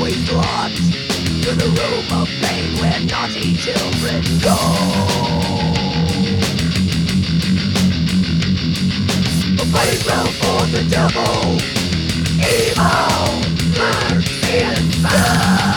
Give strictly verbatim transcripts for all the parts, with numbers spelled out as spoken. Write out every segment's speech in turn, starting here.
always locked to the room of pain where naughty children go. A playground for the devil, evil lurks inside.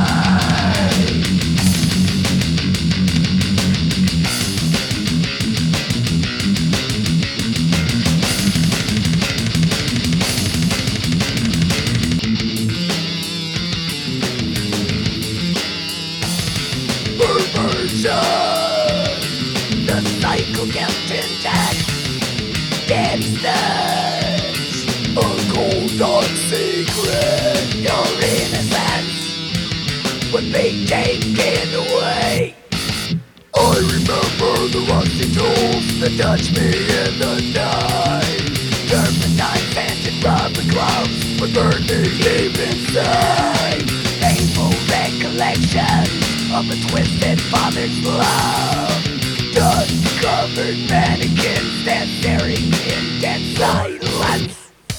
The cycle kept intact. Daddy studs, a cold dark secret. Your innocence would be taken away. I remember the rusty tools that touched me in the night. Turpentine scented rubber gloves would burn me deep inside. Painful recollections of a twisted father's love. Dust-covered mannequins stand staring in dead silence.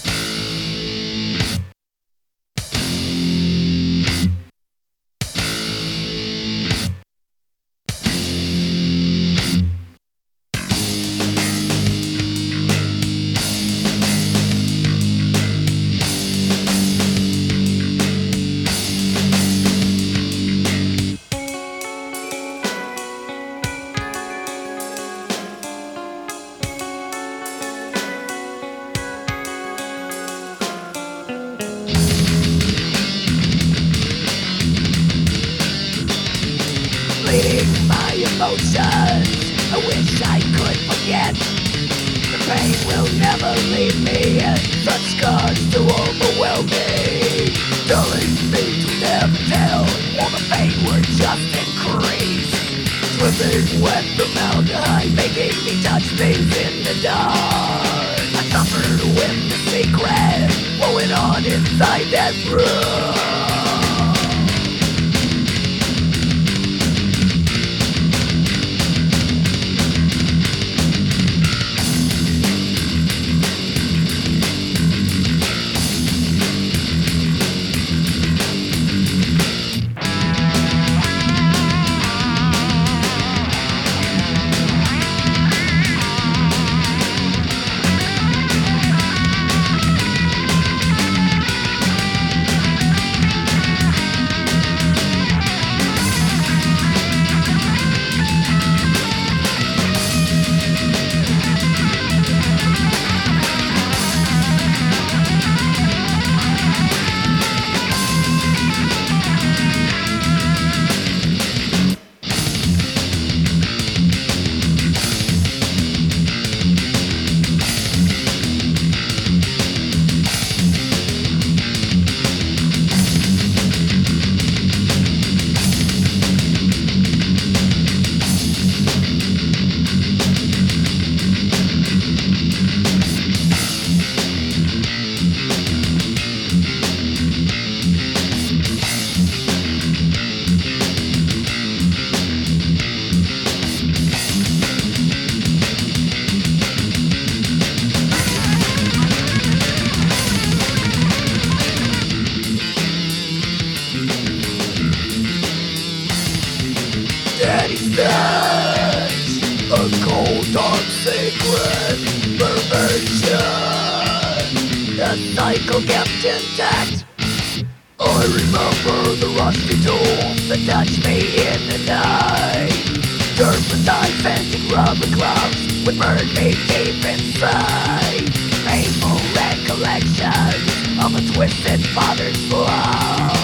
Bleeding my emotions, I wish I could forget. The pain will never leave me, and such scars to overwhelm me. Telling me to never tell, while the pain would just increase. Slipping wet formaldehyde, making me touch things in the dark. I suffered with the secret, flowing on inside that room. Such a cold dark secret perversion. The cycle kept intact. I remember the rusty tools that touched me in the night. Turpentine scented rubber gloves would burn me deep inside. Painful recollections of a twisted father's love.